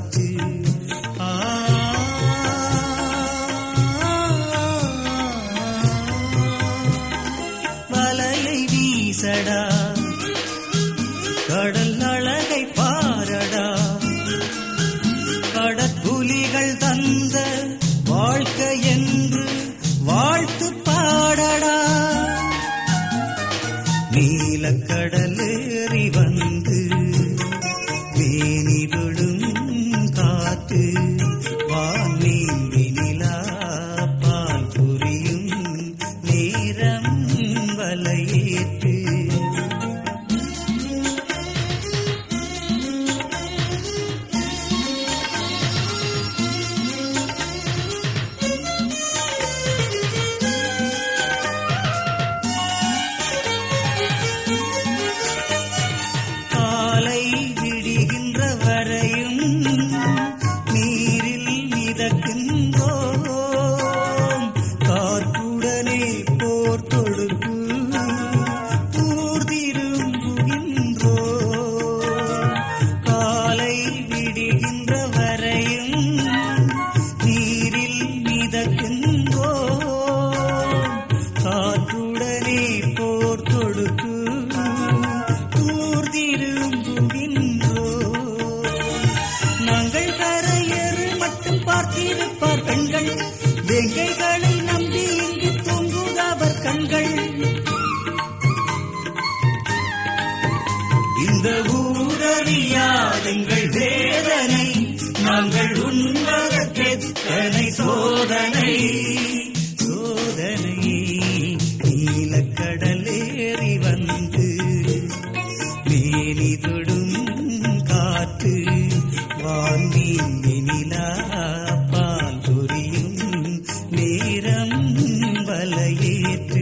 காற்று. வலையை வீசடா, கடல் அழகை பாரடா, கடற்புலிகள் தந்த வாழ்க்கை என்று வாழ்த்து பாடடா. நீலக்கடலேறி வந்து மேனிதொடும் காத்து, வானீந்தி நிலா பால் புரியும் நேரம் வலையேற்று. வேங்கைகளை நம்பி இங்கு தூங்குதவர் கண்கள். இந்த ஊரறியாதெங்கள் வேதனை, நாங்கள் உண்பதற்கெத்தனை சோதனை சோதனை. நீலக்கடலேறி வந்து மேனிதொடும் காற்று, வானீந்தி நிலா பால் புரியும் நேரம் வலையேற்று.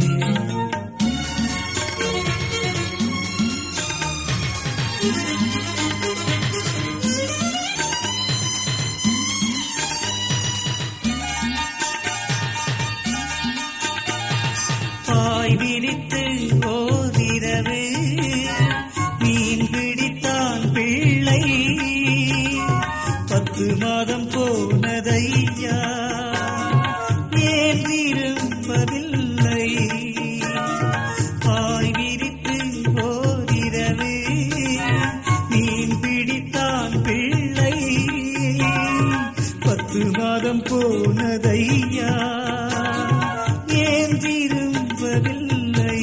பாய் விரித்து ஓரிரவு மீன் பிடித்தான் பிள்ளை, 10 மாதம் போனதையா ஏன் திரும்பவில்லை. பாய் விரித்து ஓரிரவு மீன் பிடித்தான் பிள்ளை, 10 மாதம் போனதையா ஏன் திரும்பவில்லை.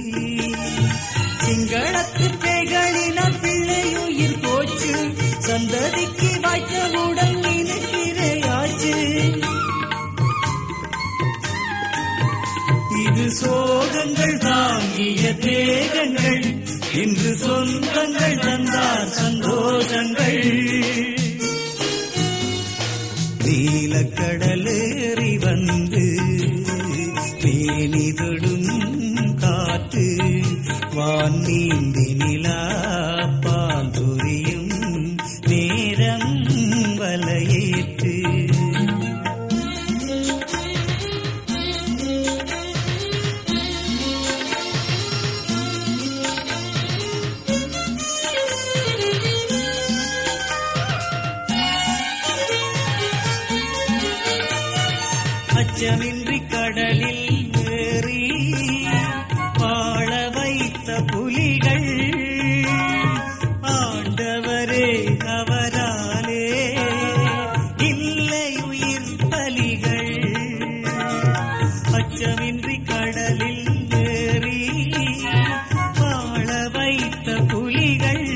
சிங்களத்து பேய்களினால் பிள்ளையுயிர் போச்சு, சந்ததிக்கு வாய்த்தவுடன் நினைக்கிறேயாச்சு. இது சோகங்கள் தாங்கிய தேகங்கள், இன்று சொந்தங்கள் தந்தார் சந்தோஷங்கள். நீலக்கடலேறி வந்து மேனிதொடும் காற்று, வானீந்தி நிலா பால் புரியும் நேரம் வலையேற்று. அச்சமின்றி கடலில் ஏறி வாழ வைத்த புலிகள், ஆண்டவரே அவராலே இல்லை உயிர் பலிகள். அச்சமின்றி கடலில் ஏறி வாழ வைத்த புலிகள்,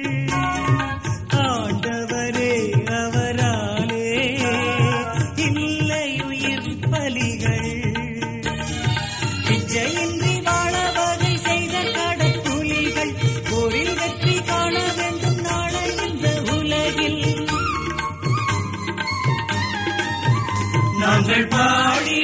ஆண்டவரே அவராலே இல்லை உயிர் பலிகள். பிச்சையின்றி வாழ வகை செய்த கடற்புலிகள், போரில் வெற்றி காண வேண்டும் நாளை இந்த உலகில். நாங்கள் பாடி